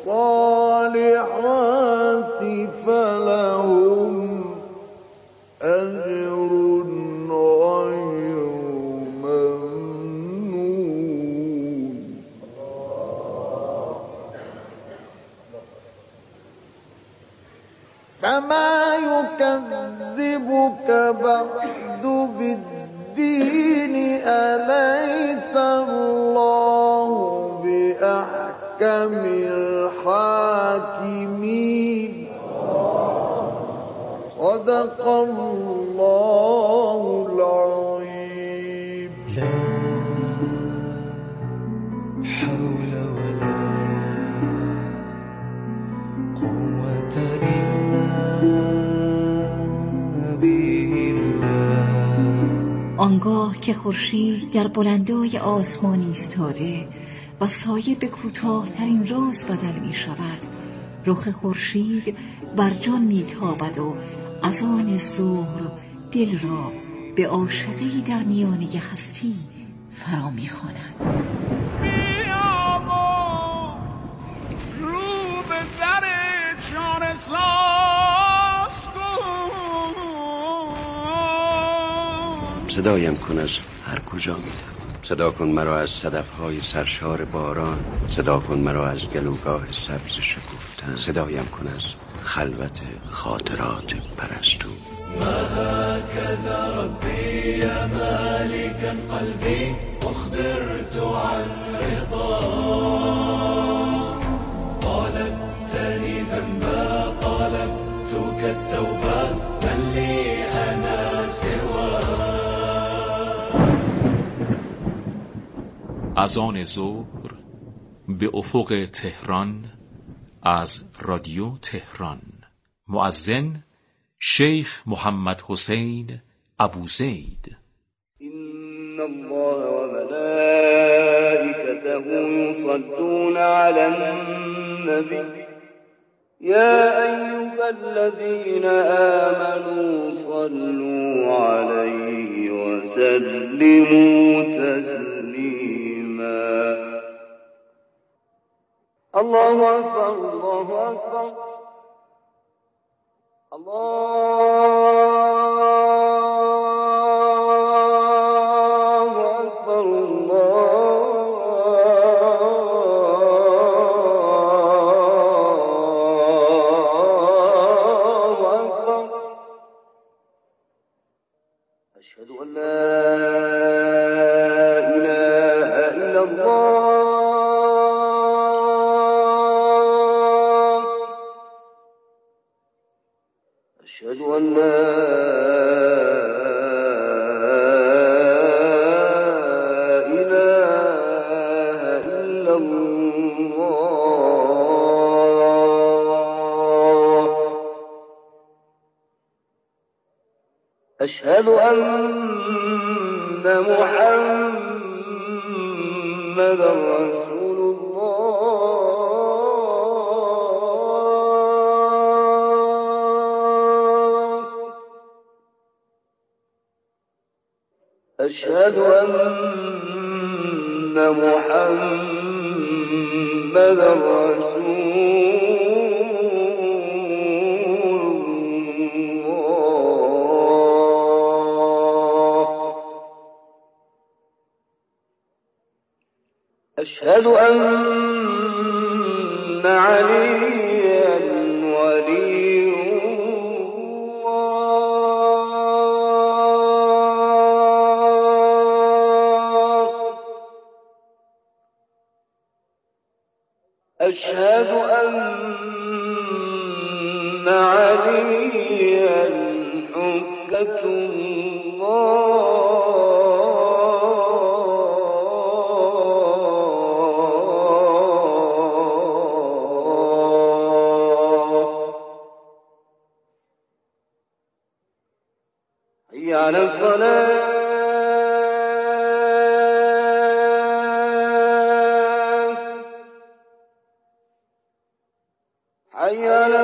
الصالحات فلهم أجر غير ممنون فما يكذبك بعد بالدين أليس الله بأحكم الحاكمين صدق الله العظيم لا حول ولا قوة إلا بالله. آنگاه که خورشید در بلندای آسمانی ایستاده و سایه به کوتاه‌ترین راز بدل می شود، رخ خورشید بر جان می تابد و از آن ظهر دل را به عاشقی در میانه هستی فرا می خواند. بیا و رو به در چاره ساز کن. صدایم کن از هر کجا میدم، صدا کن مرا از صدفهای سرشار باران، صدا کن مرا از گلوگاه سبز شکفتن، صدایم کن از خلوت خاطرات پرستو. ما هكذا ربي يا مالكا قلبي أخبرت عن رضاك طالبتني ذنبا طالبتك التوبة من لي أنا سواك. از آن ظهر به افق تهران از رادیو تهران. مؤذن شیخ محمد حسین ابوزید. إن الله وملائكته يصلون على النبي يا أيها الذين آمنوا صلوا عليه وسلموا تسليما. الله أكبر الله أكبر الله أكبر الله أكبر. أشهد أن لا إله إلا الله. أشهد أن لا إله إلا الله. أشهد أن محمدا رسول الله. أشهد أن محمدا رسول الله. أشهد أن عليا ولي الله. أشهد أن عليا حجة الله. حي على الصلاة. حي على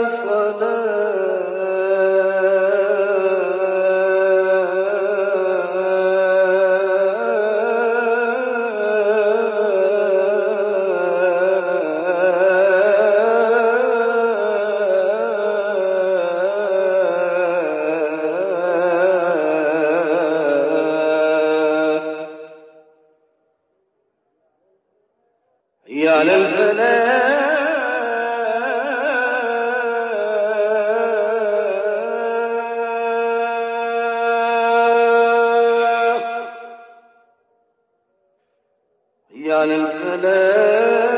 الصلاة. على الفلاح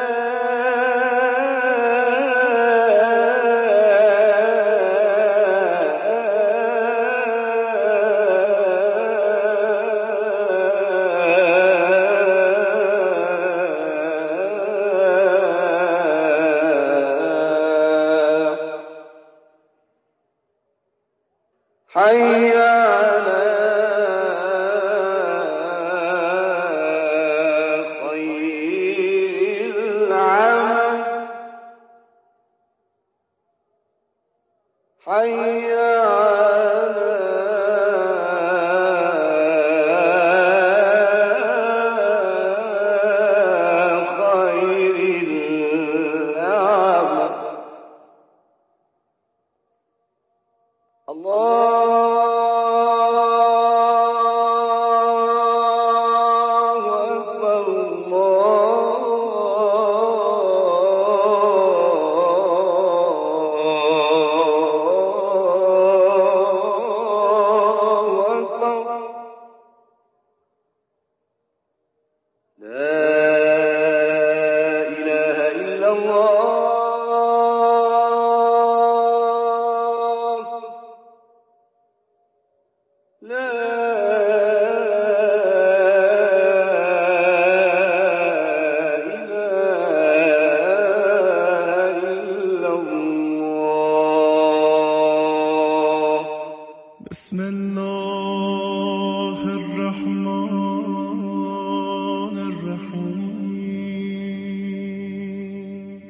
حي على خير العمل حي على خير العمل الله أكبر الله أكبر لا إله إلا الله لا إله إلا الله بسم الله الرحمن الرحيم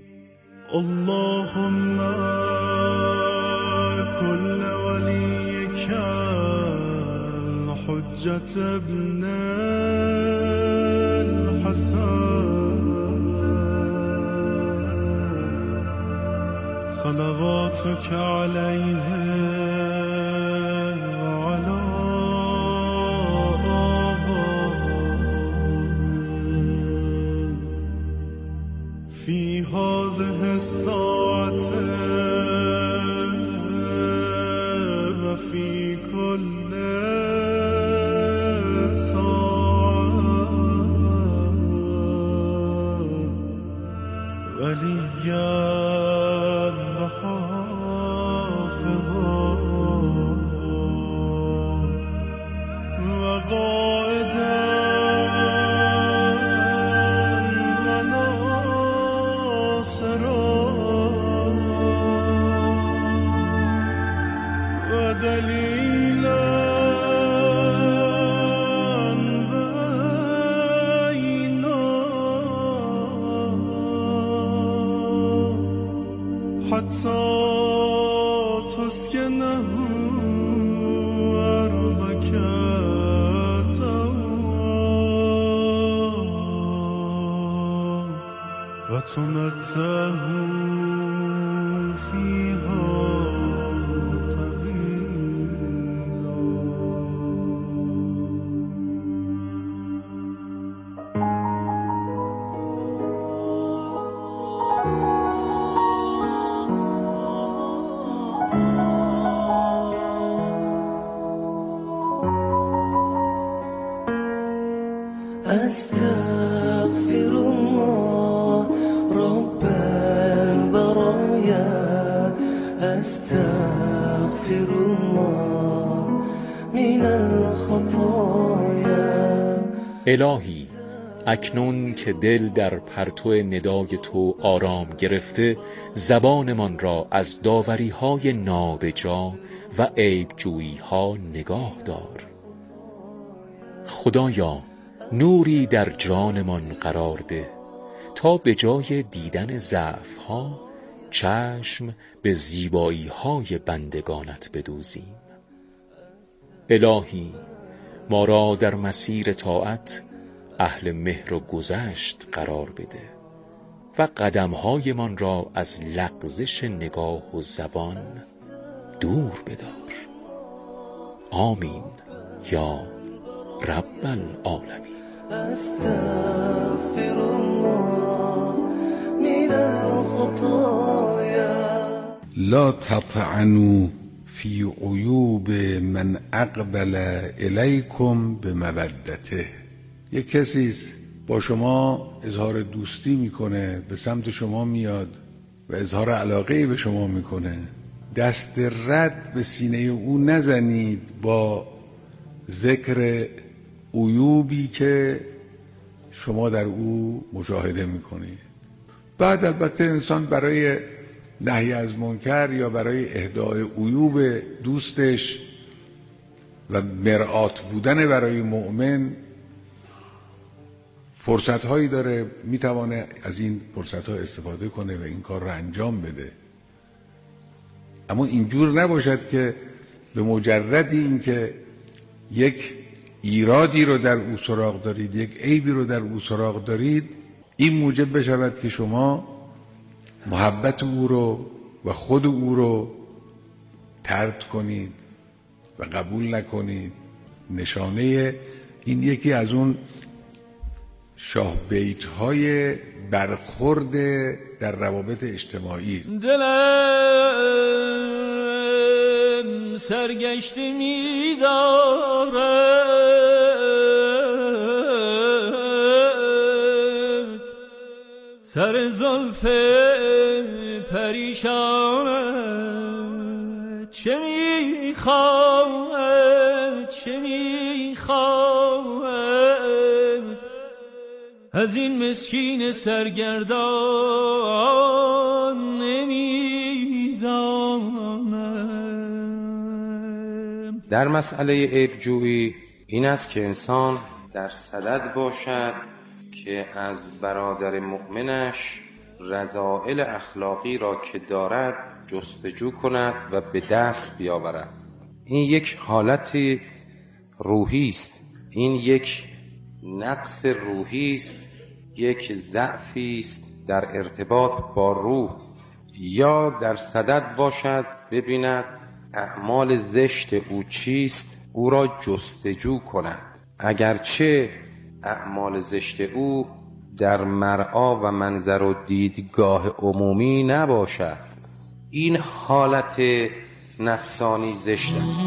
اللهم كل وليك الحجة ابن الحسن صلواتك عليه وعلى آبائه في هذه الساعة وفي كل ساعة وليا وحافظا وقائدا وناصرا ودليلا حتى تسكنه أرضك طوعا وتمتعه فيها طويلا أستغفر الله رب البرايا أستغفر الله من الخطايا الهی اکنون که دل در پرتو ندای تو آرام گرفته، زبانمان را از داوری‌های نابجا و عیب‌جویی‌ها نگاه دار. خدایا نوری در جانمان قرار ده تا به جای دیدن ضعف‌ها چشم به زیبایی‌های بندگانت بدوزیم. الهی ما را در مسیر طاعت اهل مهر و گذشت قرار بده و قدم‌هایمان را از لغزش نگاه و زبان دور بدار. آمین یا رب العالمین. أستغفر الله خطايا. لا تطعنوا فی عیوب من اقبل الیکم بمودته. یک کسیست با شما اظهار دوستی میکنه، به سمت شما میاد و اظهار علاقه به شما میکنه، دست رد به سینه او نزنید با ذکر عیوبی که شما در او مشاهده میکنید. بعد البته انسان برای نهی از منکر یا برای اهدای عیوب دوستش و مرآت بودن برای مؤمن فرصت‌هایی داره، میتوانه از این فرصت‌ها استفاده کنه و این کار رو انجام بده. اما اینجور نباشد که به مجرد این که یک ایرادی رو در او سراغ دارید، یک عیبی رو در او سراغ دارید، این موجب بشود که شما محبت او رو و خود او رو طرد کنید و قبول نکنید. نشانه این یکی از اون شاه بیت های برخورد در روابط اجتماعی است. دلم سرگشته می دارد، سر زلف پریشانت چه می خواهد، چه می خواهد از این مسکین سرگردان نمیدانم. در مسئله عیب‌جویی این است که انسان در صدد باشد که از برادر مؤمنش رذائل اخلاقی را که دارد جستجو کند و به دست بیاورد. این یک حالتی روحی است، این یک نقص روحی است، یک ضعفی است در ارتباط با روح. یا در صدد باشد ببیند اعمال زشت او چیست، او را جستجو کند، اگرچه اعمال زشت او در مرعا و منظر و دیدگاه عمومی نباشد. این حالت نفسانی زشت است.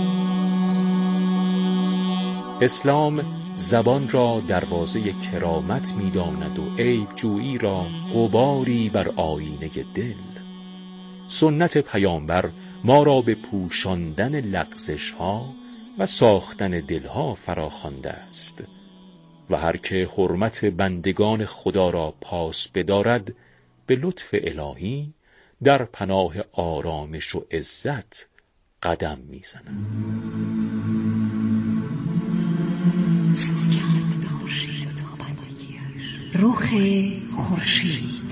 اسلام زبان را دروازه کرامت می‌داند و عیب جویی را غباری بر آینه دل. سنت پیامبر ما را به پوشاندن لغزش‌ها و ساختن دلها فراخوانده است و هر که حرمت بندگان خدا را پاس بدارد به لطف الهی در پناه آرامش و عزت قدم می‌زند. سوگند به خورشید و تابندگیش، رخ خورشید.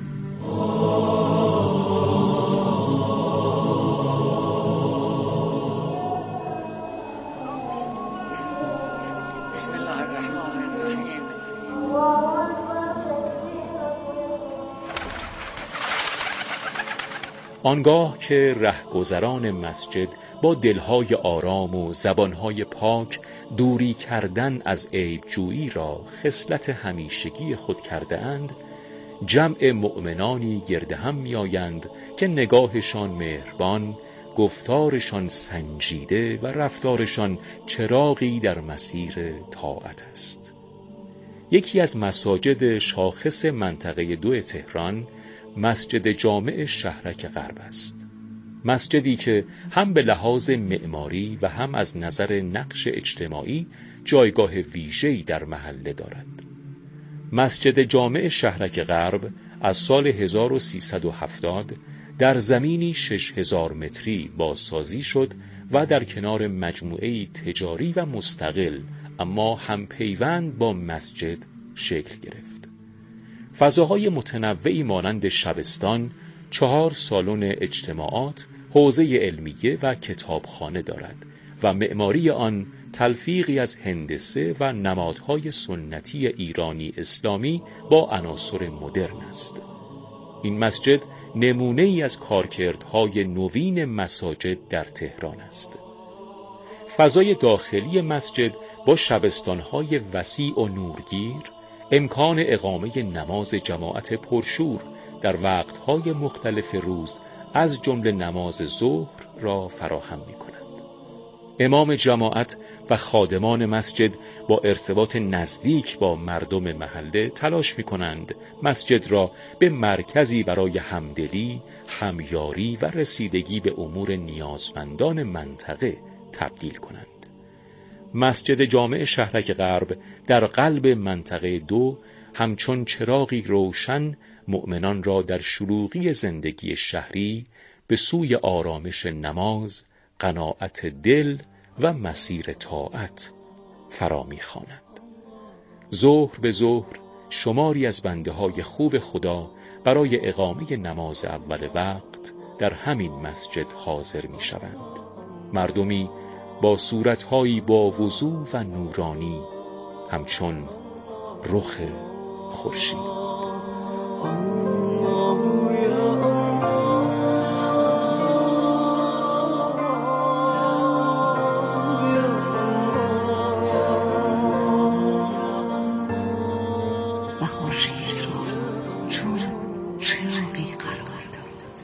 بسم الله الرحمن الرحیم. آنگاه که رهگذران مسجد با دلهای آرام و زبانهای پاک دوری کردن از عیب جویی را خصلت همیشگی خود کرده اند، جمع مؤمنانی گرد هم می آیند که نگاهشان مهربان، گفتارشان سنجیده و رفتارشان چراغی در مسیر طاعت است. یکی از مساجد شاخص منطقه 2 تهران مسجد جامع شهرک غرب است. مسجدی که هم به لحاظ معماری و هم از نظر نقش اجتماعی جایگاه ویژه‌ای در محله دارد. مسجد جامع شهرک غرب از سال 1370 در زمینی 6000 متری بازسازی شد و در کنار مجموعه‌ای تجاری و مستقل اما هم پیوند با مسجد شکل گرفت. فضاهای متنوعی مانند شبستان، 4 سالن اجتماعات، حوزه علمیه و کتابخانه دارد و معماری آن تلفیقی از هندسه و نمادهای سنتی ایرانی اسلامی با عناصر مدرن است. این مسجد نمونه ای از کارکردهای نوین مساجد در تهران است. فضای داخلی مسجد با شبستانهای وسیع و نورگیر، امکان اقامه نماز جماعت پرشور، در وقتهای مختلف روز از جمله نماز ظهر را فراهم می‌کنند. امام جماعت و خادمان مسجد با ارتباط نزدیک با مردم محله تلاش می‌کنند مسجد را به مرکزی برای همدلی، همیاری و رسیدگی به امور نیازمندان منطقه تبدیل کنند. مسجد جامع شهرک غرب در قلب منطقه 2 همچون چراغی روشن مؤمنان را در شلوغی زندگی شهری به سوی آرامش نماز، قناعت دل و مسیر طاعت فرا می‌خواند. ظهر به ظهر شماری از بنده های خوب خدا برای اقامه نماز اول وقت در همین مسجد حاضر می‌شوند. مردمی با صورتهایی با وضوح و نورانی همچون رخ خورشید. و خورشید را چون چراغی قرار داد.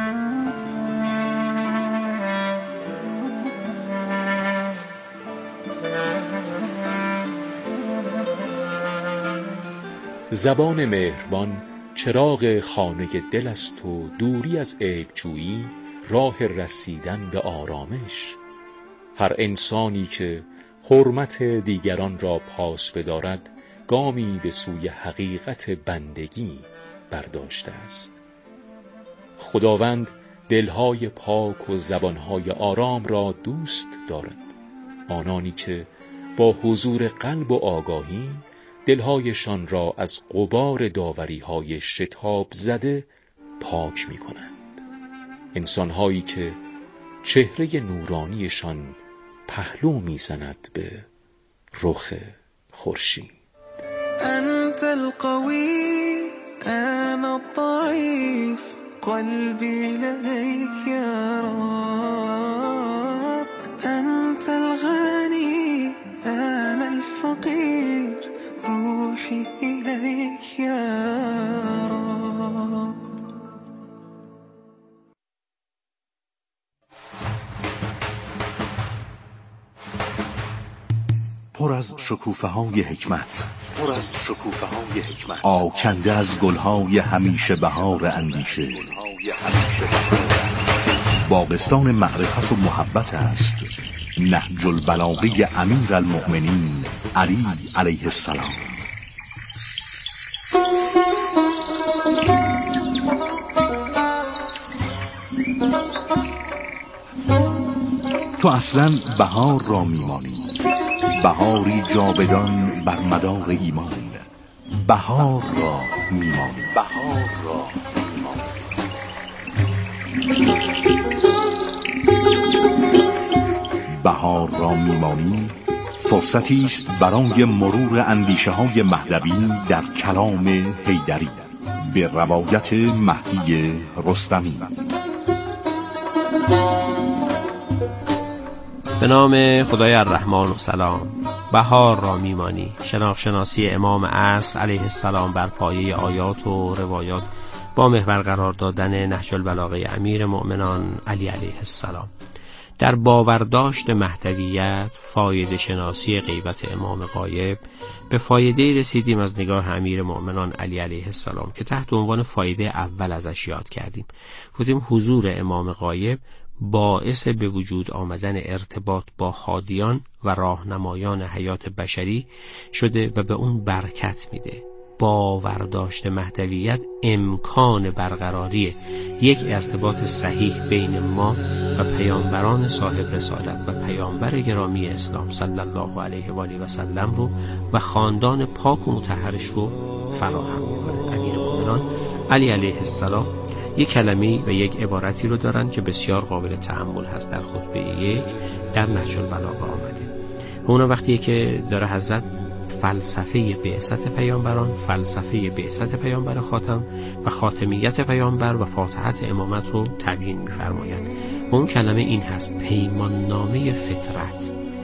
زبان مهربان چراغ خانه دل است و دوری از عیبجویی راه رسیدن به آرامش. هر انسانی که حرمت دیگران را پاس بدارد گامی به سوی حقیقت بندگی برداشته است. خداوند دلهای پاک و زبانهای آرام را دوست دارد. آنانی که با حضور قلب و آگاهی دلهایشان را از غبار داوریهای شتاب زده پاک می کنند. انسانهایی که چهره نورانیشان پهلو می زند به رخ خورشید. أنت القوي أنا الضعيف قلبي لديك يا رب أنت الغني أنا الفقير روحي إليك يا رب. پر از شکوفه‌های حکمت، آکنده از گلهای همیشه بهار اندیشه. باغستان معرفت و محبت است نهج البلاغه امیر المؤمنین علی علیه السلام. تو اصلا بهار را میمانی، بهاری جاودان بر مدار ایمان. بهار را میمانی، بهار را میمانی فرصتی است برای مرور اندیشه های مهدوی در کلام حیدری به روایت مهدی رستمی. به نام خدای الرحمن و سلام. بهار را میمانی، شناخت-شناسی امام عصر علیه السلام بر پایه آیات و روایات با محور قرار دادن نهج البلاغه امیر مؤمنان علی علیه السلام. در باورداشت مهدویت فایده شناسی غیبت امام غایب به فایده رسیدیم از نگاه امیر مؤمنان علی علیه السلام که تحت عنوان فایده اول ازش یاد کردیم. گفتیم حضور امام غایب باعث به وجود آمدن ارتباط با هادیان و راهنمایان حیات بشری شده و به اون برکت میده. باورداشت مهدویت امکان برقراری یک ارتباط صحیح بین ما و پیامبران صاحب رسالت و پیامبر گرامی اسلام صلی الله علیه و آله و سلم رو و خاندان پاک و مطهرش رو فراهم میکنه. امیر مومنان علی علیه السلام یک کلمه‌ای و یک عبارتی رو دارن که بسیار قابل تأمل هست. در خطبه 1 در نهج البلاغه آمده. اون وقتی که داره حضرت فلسفه بعثت پیامبران، فلسفه بعثت پیامبر خاتم و خاتمیت پیامبر و فاتحت امامت رو تبیین می‌فرمایند. اون کلمه این هست: پیمان نامه فطرت.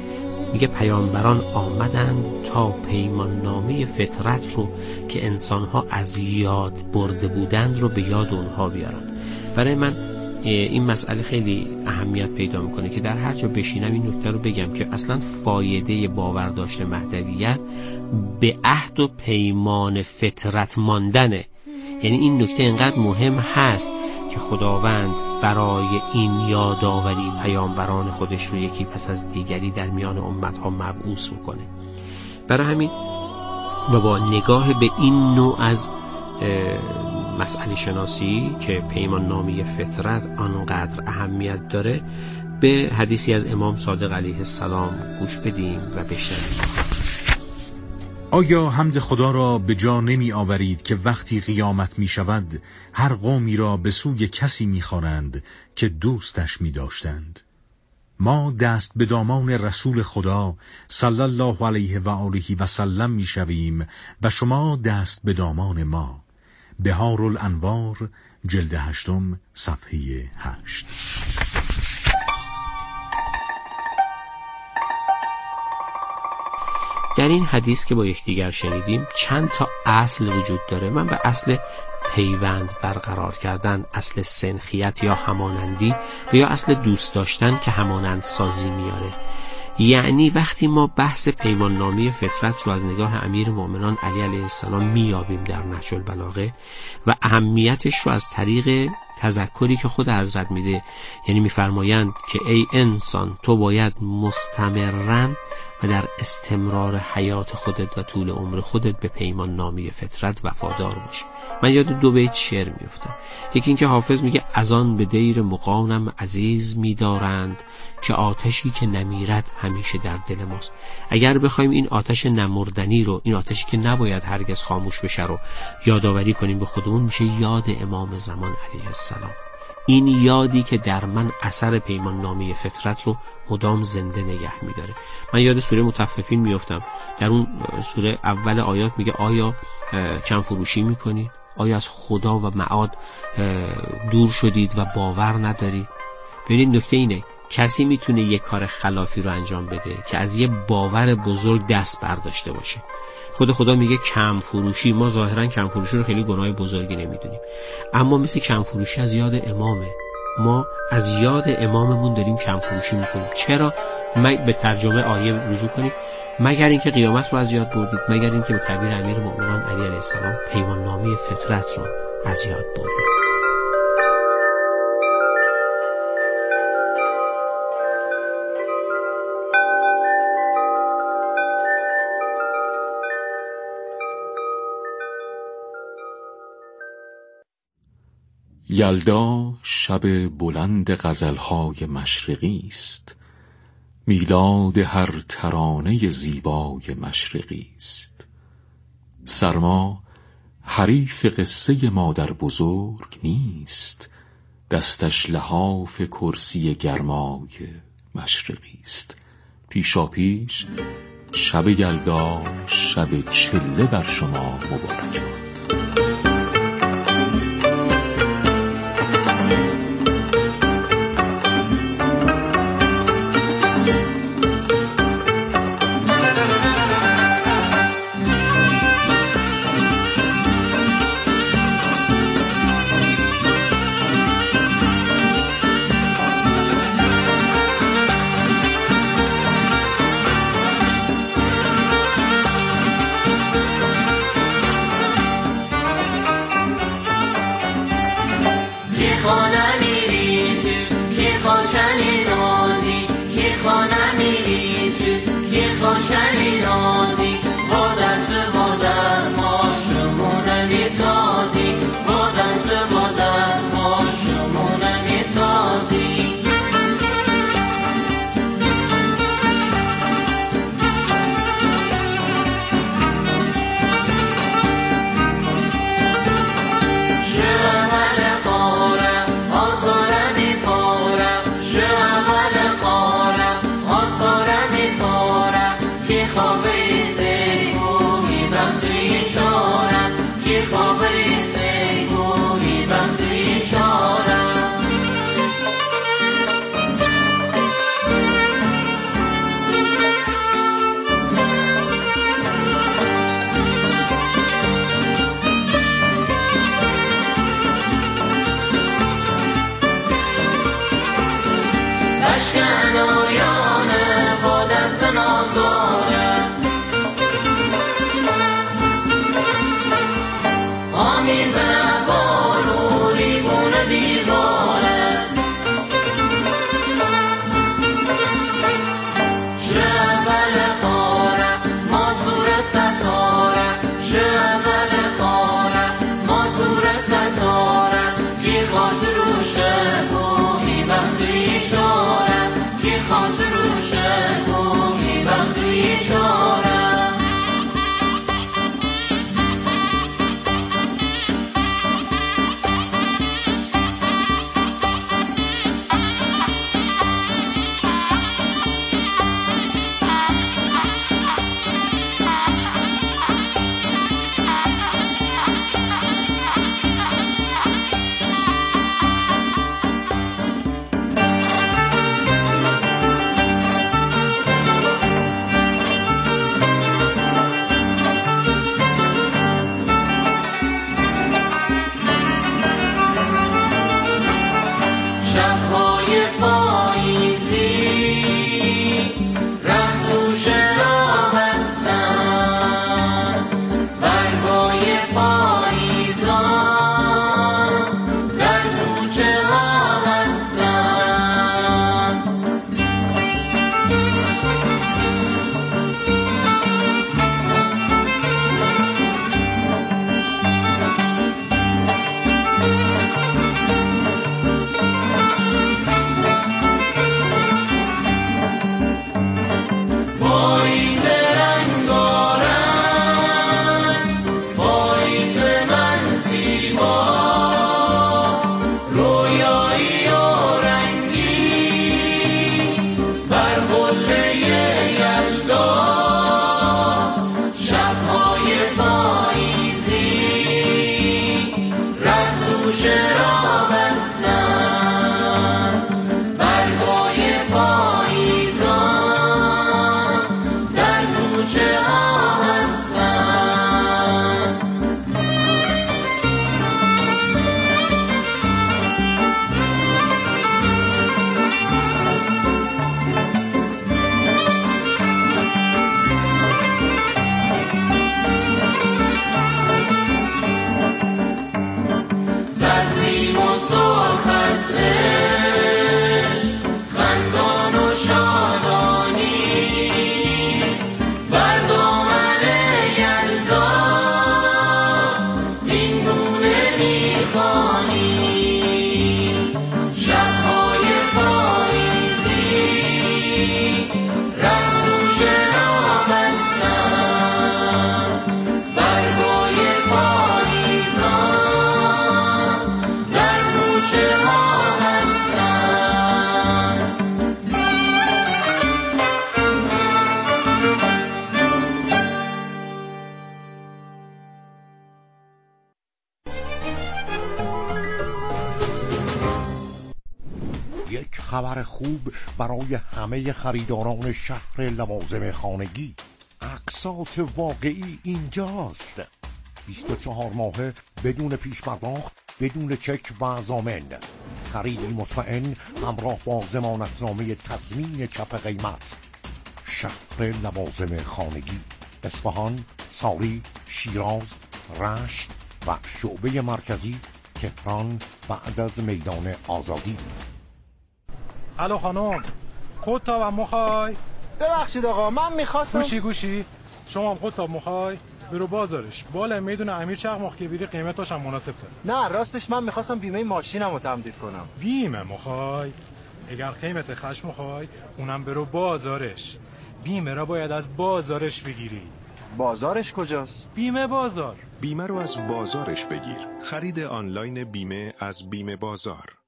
میگه پیامبران آمدند تا پیمان نامه فطرت رو که انسانها از یاد برده بودند رو به یاد اونها بیارن. برای من این مسئله خیلی اهمیت پیدا میکنه که در هر جا بشینم این نکته رو بگم که اصلا فایده باور داشته مهدویت به عهد و پیمان فطرت ماندنه. یعنی این نکته اینقدر مهم هست که خداوند برای این یادآوری پیامبران خودش رو یکی پس از دیگری در میان امتها مبعوث میکنه. برای همین و با نگاه به این نوع از مسئله شناسی که پیمان نامه فطرت آنقدر اهمیت داره، به حدیثی از امام صادق علیه السلام گوش بدیم و بشنویم. آیا حمد خدا را به جا نمی آورید که وقتی قیامت می شود هر قومی را به سوی کسی می خوانند که دوستش می داشتند؟ ما دست به دامان رسول خدا صلی الله علیه و آله و سلم می شویم و شما دست به دامان ما. بهار الانوار جلد 8 صفحه 8. در این حدیث که با یکدیگر شنیدیم چند تا اصل وجود داره. من به اصل پیوند برقرار کردن، اصل سنخیت یا همانندی و یا اصل دوست داشتن که همانند سازی میاره. یعنی وقتی ما بحث پیمان نامه فطرت رو از نگاه امیر مومنان علی علیه السلام میابیم در نهج البلاغه و اهمیتش رو از طریق تذکری که خود حضرت میده، یعنی میفرمایند که ای انسان تو باید مستمرن و در استمرار حیات خودت و طول عمر خودت به پیمان نامه فطرت وفادار باشی. من یاد 2 بیت شعر میفتم. یکی این که حافظ میگه از آن به دیر مغانم عزیز میدارند که آتشی که نمیرد همیشه در دل ماست. اگر بخوایم این آتش نمردنی رو، این آتشی که نباید هرگز خاموش بشه رو یادآوری کنیم به خودمون، میشه یاد امام زمان علیه السلام. این یادی که در من اثر پیمان نامه فطرت رو مدام زنده نگه میداره. من یاد سوره مطففین میافتم. در اون سوره اول آیات میگه آیا کم فروشی میکنید؟ آیا از خدا و معاد دور شدید و باور ندارید؟ ببینید نکته اینه، کسی میتونه یک کار خلافی رو انجام بده که از یه باور بزرگ دست برداشته باشه. خدا میگه کم فروشی. ما ظاهرا کم فروشی رو خیلی گناه بزرگی نمیدونیم، اما مثل کم فروشی از یاد امامه. ما از یاد اماممون داریم کم فروشی میکنیم. چرا؟ به ترجمه آیه رجوع کنیم. مگر اینکه قیامت رو از یاد بردید، مگر اینکه به تعبیر امیر مومنان علی علیه السلام پیمان نامه فطرت رو از یاد بردید. یلدا شب بلند غزلهای مشرقی است، میلاد هر ترانه زیبای مشرقی است. سرما حریف قصه مادر بزرگ نیست، دستش لحاف کرسی گرمای مشرقی است. پیشا پیش شب یلدا شب چله بر شما مبارک باد. خواهم خبر خوب برای همه خریداران شهر لوازم خانگی. اقساط واقعی اینجاست. 24 ماهه بدون پیش پرداخت، بدون چک و ضامن. خریدی مطمئن همراه با ضمانتنامه تضمین کف قیمت. شهر لوازم خانگی، اصفهان، ساری، شیراز، رشت و شعبه مرکزی تهران بعد از میدان آزادی. الو خانم، خودتاب هم مخوای؟ ببخشید آقا، من میخواستم گوشی شما هم خودتاب مخوای؟ برو بازارش بالا میدون امیر چقماق که بیری قیمتاش هم مناسب تر. نه راستش من میخواستم بیمه ماشینم رو تمدید کنم. بیمه مخوای؟ اگر قیمت خشم مخوای اونم برو بازارش. بیمه را باید از بازارش بگیری. بازارش کجاست؟ بیمه بازار. بیمه رو از بازارش بگیر. خرید آنلاین بیمه از بیمه بازار.